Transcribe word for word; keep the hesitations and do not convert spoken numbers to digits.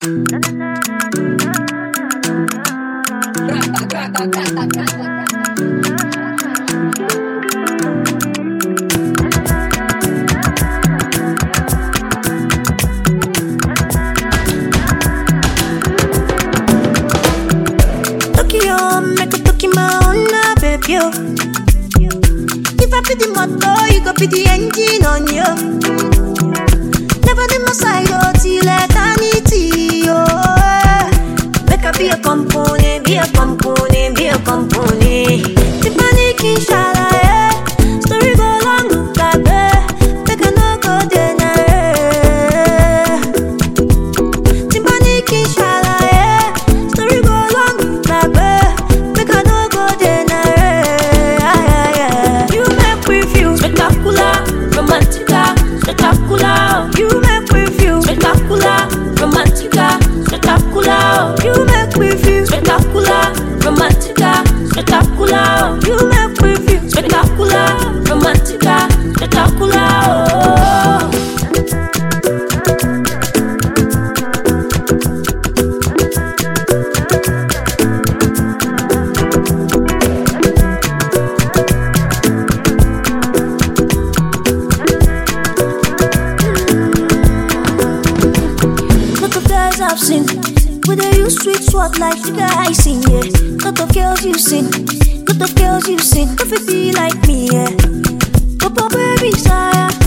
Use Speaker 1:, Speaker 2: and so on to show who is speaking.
Speaker 1: Tokyo, make a Tokyo my own, baby. Yo. If I be the motor, you go be the engine on you. Never leave my side, oh, till eternity, oh. Make I be a component, be a component, be a component. The panic in shala, yeah. Story go long, baby. Make I no go deny. The panic in shala, yeah. Story go long, baby. Make I no go deny. You make me feel spectacular, romantica, spectacular. You make me feel spectacular, romantica, spectacular. You make me feel spectacular, romantica, spectacular. You make me feel spectacular, romantica, spectacular. Oh. Lot of guys I've seen, but they use sweet sword like the guy sing, yeah. Lot of girls you've seen, lot of girls you've seen, if it be like me, yeah. Papa baby, sire.